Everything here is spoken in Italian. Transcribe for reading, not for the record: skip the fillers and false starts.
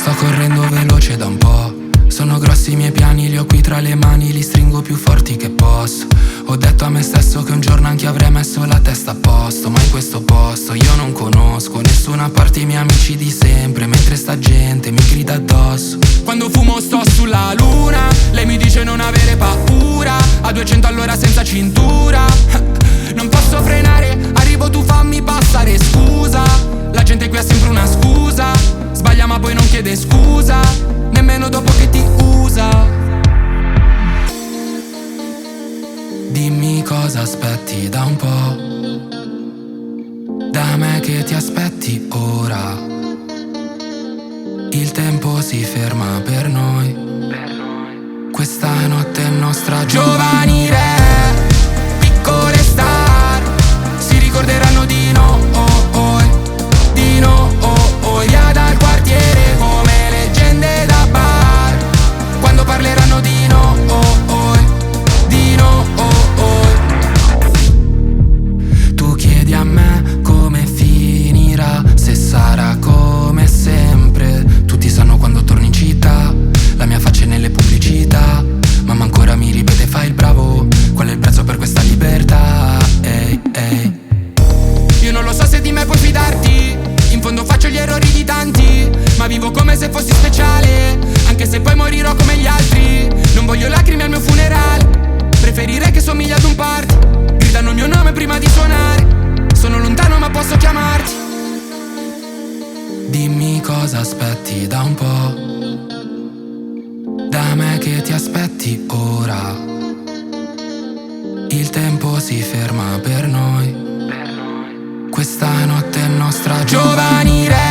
Sto correndo veloce da un po'. Sono grossi i miei piani, li ho qui tra le mani, li stringo più forti che posso. Ho detto a me stesso che un giorno anche avrei messo la testa a posto, ma in questo posto io non conosco nessuna parte i miei amici di sempre, mentre sta gente mi grida addosso. Quando fumo sto sulla luna, lei mi dice non avere paura, a 200 all'ora senza cintura. Non posso frenare, arrivo, tu fammi passare, scusa. La gente qui ha sempre una scusa, sbaglia ma poi non chiede scusa, nemmeno dopo che ti usa. Dimmi cosa aspetti da un po', da me che ti aspetti ora. Il tempo si ferma per noi, questa notte è nostra. Giovani re, piccole star, si ricorderanno di noi, di noi, via dal quartiere come leggende da bar. Quando parleranno di noi, di noi. Tu chiedi a me come finirà, se sarà come sempre. Tutti sanno quando torni in città, la mia faccia è nelle pubblicità. Mamma ancora mi ripete fai il bravo, qual è il prezzo per questa libertà? Ehi, ehi. Io non lo so se di me puoi fidarti, in fondo faccio gli errori di tanti, ma vivo come se fossi speciale, anche se poi morirò come gli altri. Non voglio lacrime al mio funerale, preferirei che somigli ad un party. Gridano il mio nome prima di suonare, sono lontano ma posso chiamarti. Dimmi cosa aspetti da un po', da me che ti aspetti ora. Il tempo si ferma per noi, questa notte è nostra. Giovani re,